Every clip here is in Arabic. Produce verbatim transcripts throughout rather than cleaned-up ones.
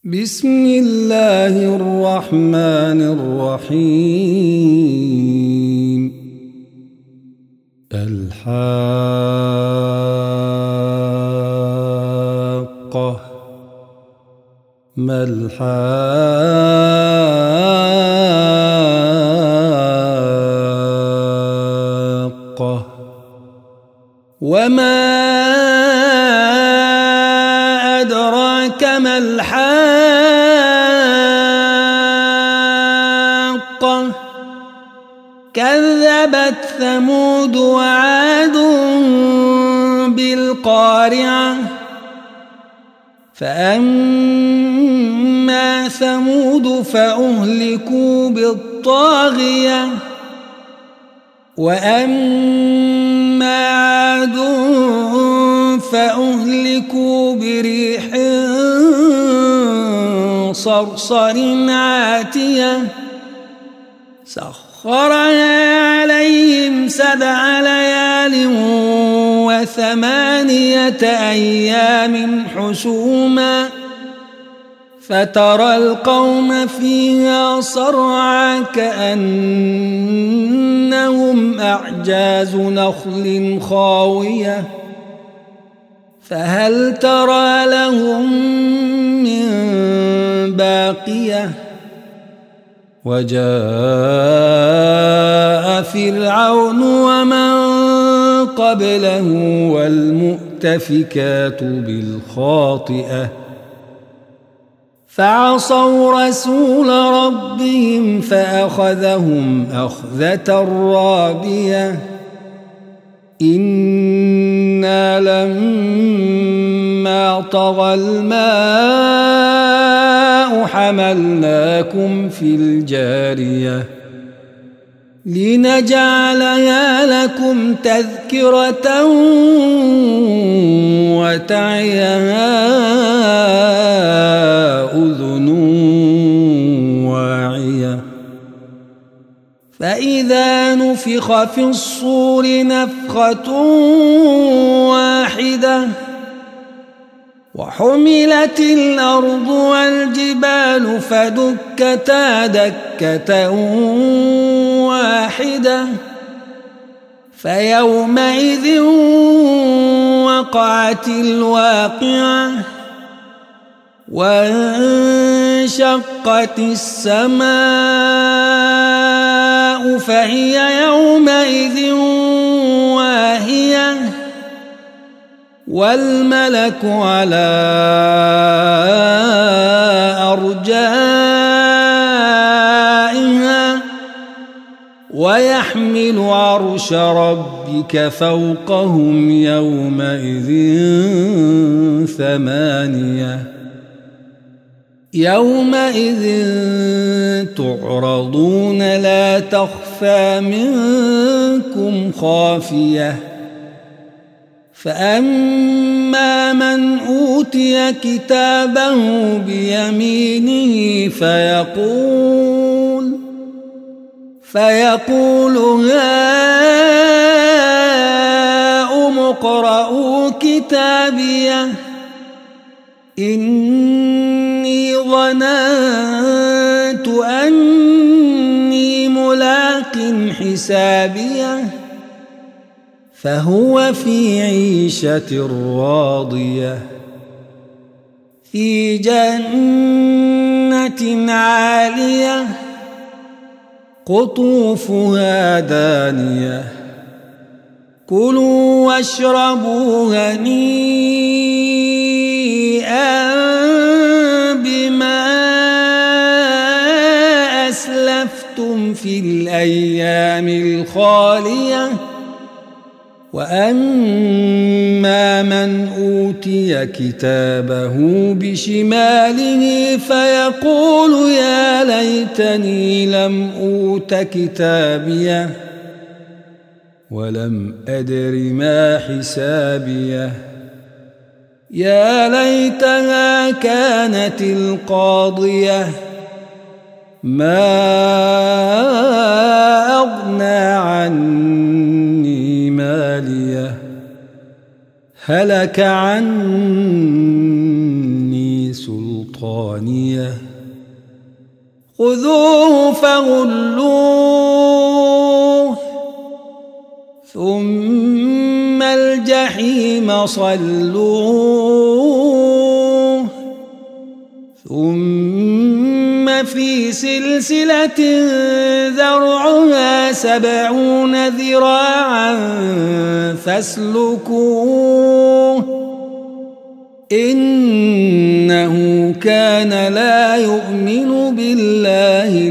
بسم الله الرحمن الرحيم. الحاقة ما الحاقة وما أدراك ما الحاقة كذبت ثمود وعاد بالقارعة فأما ثمود فأهلكوا بالطاغية وأما عاد فأهلكوا بريح صرصر عاتية سخرها عليهم سبع ليال وثمانية أيام حسوما فترى القوم فيها صرعى كأنهم أعجاز نخل خاوية فهل ترى لهم من باقية وجاء فرعون ومن قبله والمؤتفكات بالخاطئة فعصوا رسول ربهم فأخذهم أخذة رابية إنا لما طغى الماء حملناكم في الجارية لنجعلها لكم تذكرة وتعيها أذن واعية فإذا نفخ في الصور نفخة واحدة وحملت الأرض والجبال فدكتا دكة واحدة فيومئذ وقعت الواقعة وانشقت السماء فهي يومئذ واهية والملك على أرجائها ويحمل عرش ربك فوقهم يومئذ ثمانية يومئذ تعرضون لا تخفى منكم خافية فأما من أوتي كتابه بيمينه فيقول فيقول هاؤم اقرءوا كتابيه إني ظننت أني ملاق حسابيه فهو في عيشة راضية في جنة عالية قطوفها دانية كلوا واشربوا هنيئا بما أسلفتم في الأيام الخالية وأما من أوتي كتابه بشماله فيقول يا ليتني لم أوت كتابيه ولم أدر ما حسابيه يا ليتها كانت القاضية ما أغنى عني ماليه هلك عني سلطانيه. خانية خذوه فغلوه ثم الجحيم صلوه ثم في سلسلة ذرعها سبعون ذراعا فاسلكوه إنه كان لا يؤمن بالله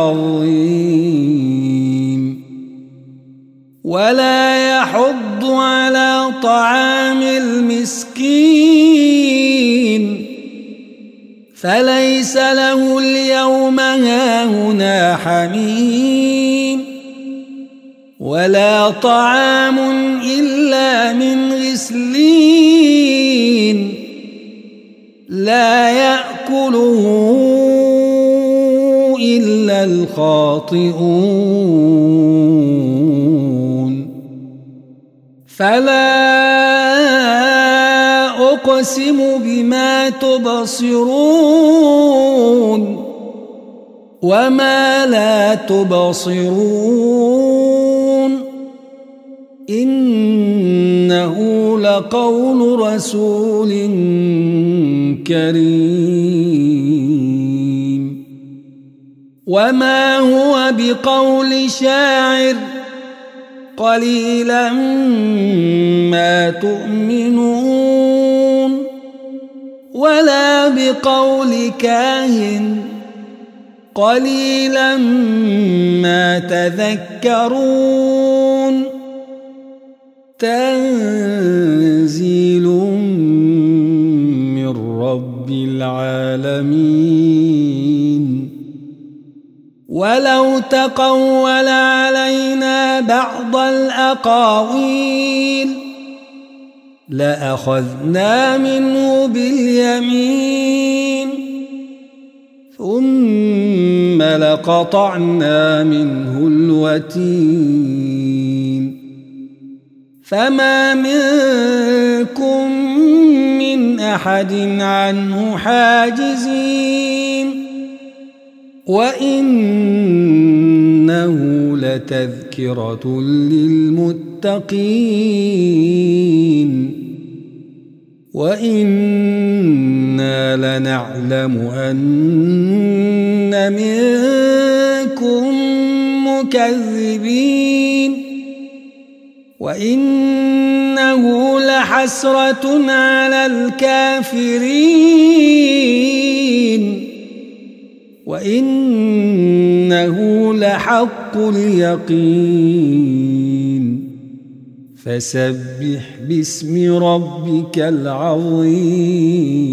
العظيم ولا يحض على طعام المسكين فليس له اليوم هاهنا حميم ولا طعام إلا من غسلين لا يأكله إلا الخاطئون فلا أقسم بما تبصرون وما لا تبصرون إنه لقول رسول كريم وما هو بقول شاعر قليلا ما تؤمنون ولا بقول كاهن قليلا ما تذكرون تنزيل من رب العالمين ولو تقول علينا بعض الأقاويل لأخذنا منه باليمين ثم لقطعنا منه الوتين فما منكم من أحد عنه حاجزين وإنه لتذكرة للمتقين وإنا لنعلم أن منكم مكذبين وإنه لحسرة على الكافرين وإنه لحق اليقين فسبح باسم ربك العظيم.